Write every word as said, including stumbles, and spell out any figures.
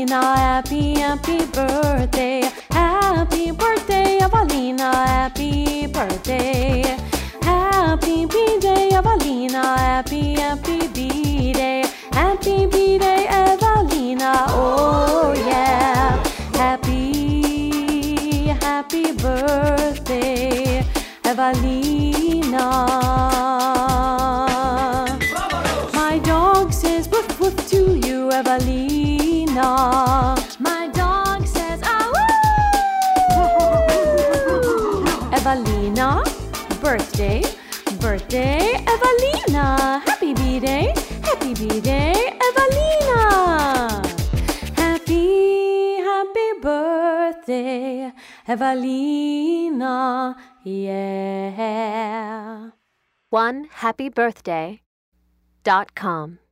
Evalina, happy, happy birthday. Happy birthday, Evalina, happy birthday. Happy B-Day, Evalina, happy, happy B-Day. Happy B-Day, Evalina, oh yeah. Happy, happy birthday, Evalina. My dog says woof woof to you, Evalina. My dog says ah woo. Evalina, birthday, birthday, Evalina. Happy B-Day, happy B-Day, Evalina. Happy, happy birthday, Evalina, yeah. one happy birthday dot com